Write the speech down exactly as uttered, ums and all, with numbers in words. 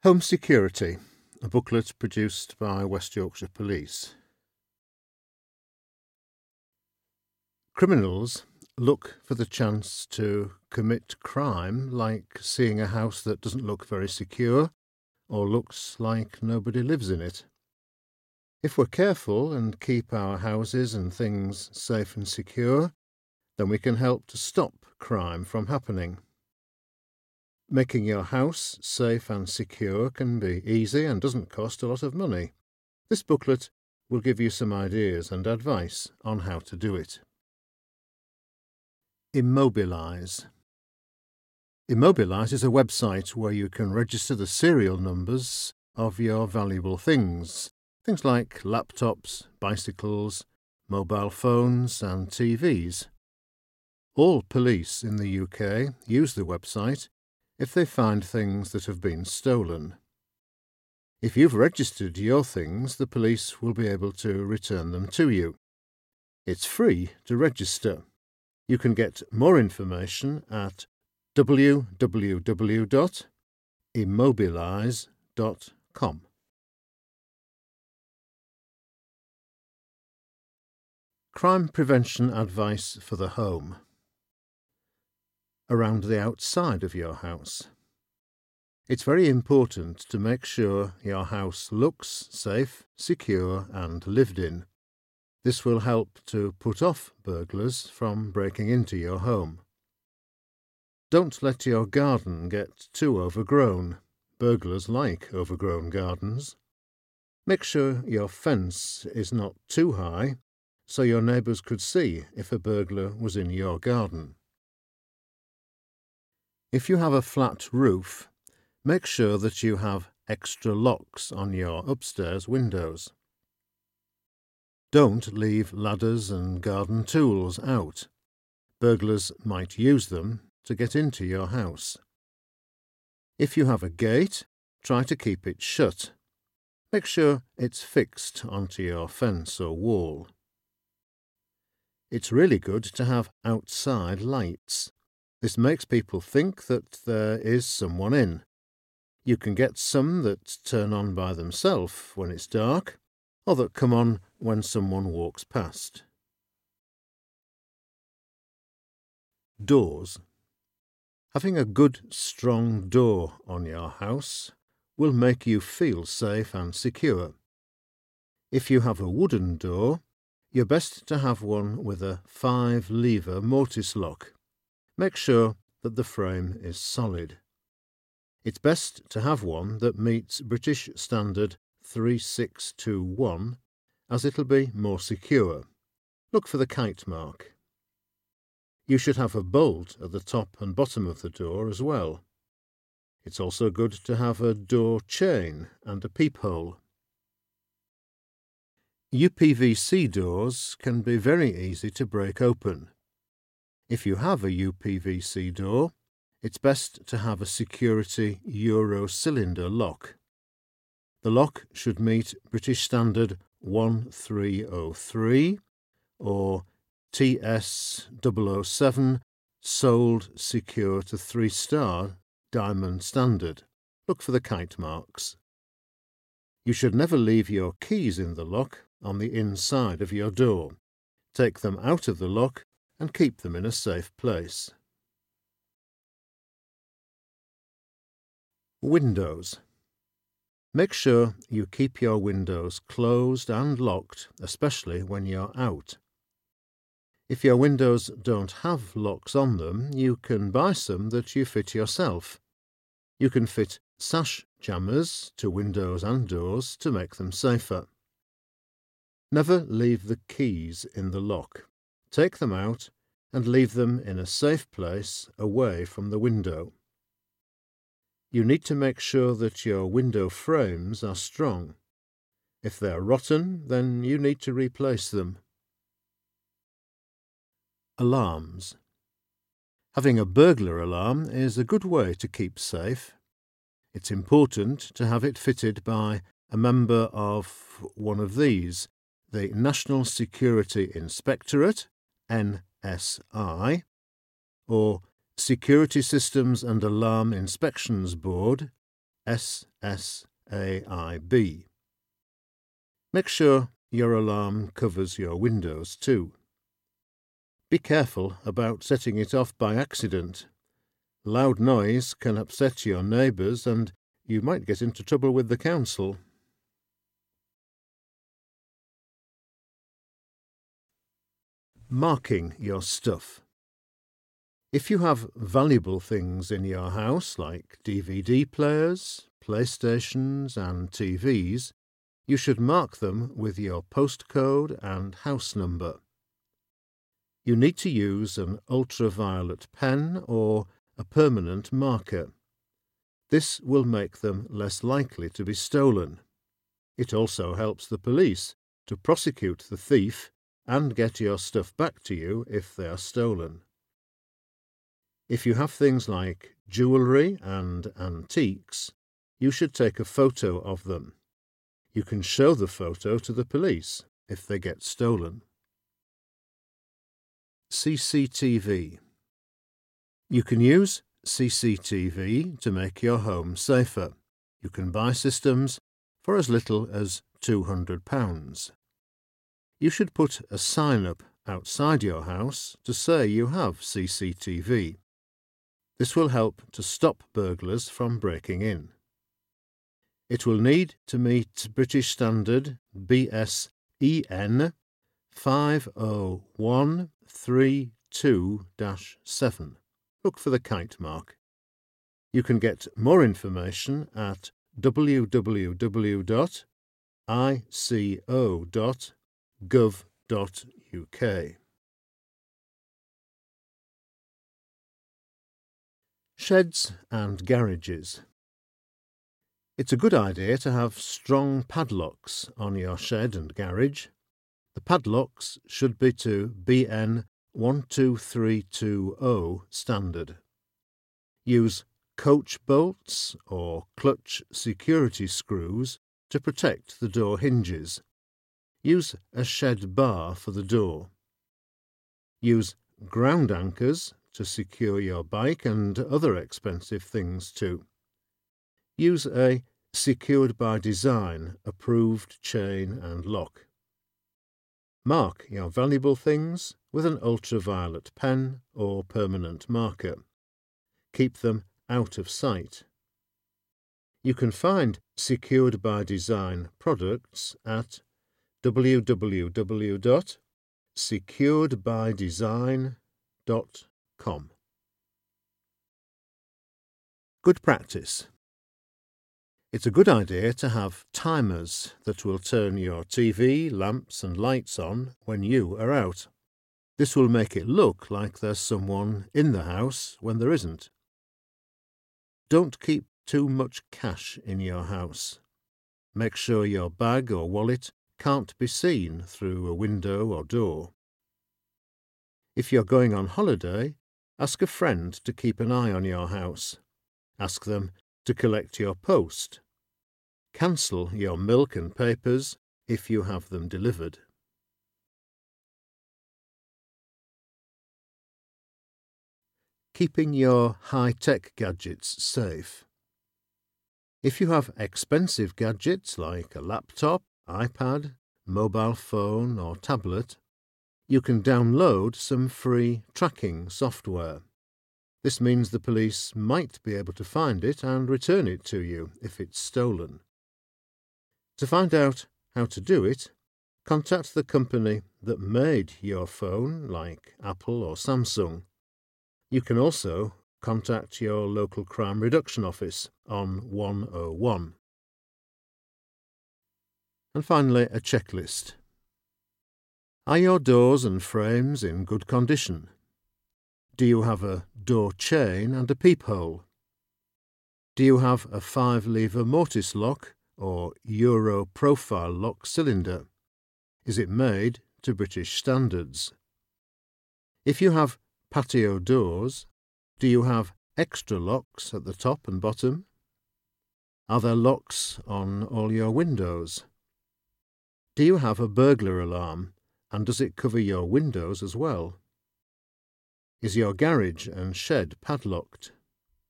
Home Security, a booklet produced by West Yorkshire Police. Criminals look for the chance to commit crime, like seeing a house that doesn't look very secure or looks like nobody lives in it. If we're careful and keep our houses and things safe and secure, then we can help to stop crime from happening. Making your house safe and secure can be easy and doesn't cost a lot of money. This booklet will give you some ideas and advice on how to do it. Immobilise. Immobilise is a website where you can register the serial numbers of your valuable things, things like laptops, bicycles, mobile phones and T Vs. All police in the U K use the website if they find things that have been stolen. If you've registered your things, the police will be able to return them to you. It's free to register. You can get more information at w w w dot immobilise dot com. Crime prevention advice for the home. Around the outside of your house. It's very important to make sure your house looks safe, secure and lived in. This will help to put off burglars from breaking into your home. Don't let your garden get too overgrown. Burglars like overgrown gardens. Make sure your fence is not too high, so your neighbours could see if a burglar was in your garden. If you have a flat roof, make sure that you have extra locks on your upstairs windows. Don't leave ladders and garden tools out. Burglars might use them to get into your house. If you have a gate, try to keep it shut. Make sure it's fixed onto your fence or wall. It's really good to have outside lights. This makes people think that there is someone in. You can get some that turn on by themselves when it's dark, or that come on when someone walks past. Doors. Having a good, strong door on your house will make you feel safe and secure. If you have a wooden door, you're best to have one with a five-lever mortise lock. Make sure that the frame is solid. It's best to have one that meets British Standard three six two one, as it'll be more secure. Look for the kite mark. You should have a bolt at the top and bottom of the door as well. It's also good to have a door chain and a peephole. U P V C doors can be very easy to break open. If you have a U P V C door, it's best to have a security Euro cylinder lock. The lock should meet British Standard one three oh three or T S double oh seven, sold secure to three-star Diamond Standard. Look for the kite marks. You should never leave your keys in the lock on the inside of your door. Take them out of the lock and keep them in a safe place. Windows. Make sure you keep your windows closed and locked, especially when you're out. If your windows don't have locks on them, you can buy some that you fit yourself. You can fit sash jammers to windows and doors to make them safer. Never leave the keys in the lock. Take them out and leave them in a safe place away from the window. You need to make sure that your window frames are strong. If they're rotten, then you need to replace them. Alarms. Having a burglar alarm is a good way to keep safe. It's important to have it fitted by a member of one of these, the National Security Inspectorate, N S I, or Security Systems and Alarm Inspections Board, S S A I B. Make sure your alarm covers your windows too. Be careful about setting it off by accident. Loud noise can upset your neighbours and you might get into trouble with the council. Marking your stuff. If you have valuable things in your house like D V D players, PlayStations and T Vs, you should mark them with your postcode and house number. You need to use an ultraviolet pen or a permanent marker. This will make them less likely to be stolen. It also helps the police to prosecute the thief and get your stuff back to you if they are stolen. If you have things like jewellery and antiques, you should take a photo of them. You can show the photo to the police if they get stolen. C C T V. You can use C C T V to make your home safer. You can buy systems for as little as two hundred pounds. You should put a sign up outside your house to say you have C C T V. This will help to stop burglars from breaking in. It will need to meet British Standard B S E N five oh one three two dash seven. Look for the kite mark. You can get more information at w w w dot i c o dot gov dot u k. Sheds and garages. It's a good idea to have strong padlocks on your shed and garage. The padlocks should be to B N one two three two zero standard. Use coach bolts or clutch security screws to protect the door hinges. Use a shed bar for the door. Use ground anchors to secure your bike and other expensive things too. Use a Secured by Design approved chain and lock. Mark your valuable things with an ultraviolet pen or permanent marker. Keep them out of sight. You can find Secured by Design products at w w w dot secured by design dot com. Good practice. It's a good idea to have timers that will turn your T V, lamps and lights on when you are out. This will make it look like there's someone in the house when there isn't. Don't keep too much cash in your house. Make sure your bag or wallet can't be seen through a window or door. If you're going on holiday, ask a friend to keep an eye on your house. Ask them to collect your post. Cancel your milk and papers if you have them delivered. Keeping your high-tech gadgets safe. If you have expensive gadgets like a laptop, iPad, mobile phone or tablet, you can download some free tracking software. This means the police might be able to find it and return it to you if it's stolen. To find out how to do it, contact the company that made your phone, like Apple or Samsung. You can also contact your local crime reduction office on one oh one. And finally, a checklist. Are your doors and frames in good condition? Do you have a door chain and a peephole? Do you have a five-lever mortise lock or Euro profile lock cylinder? Is it made to British standards? If you have patio doors, do you have extra locks at the top and bottom? Are there locks on all your windows? Do you have a burglar alarm, and does it cover your windows as well? Is your garage and shed padlocked?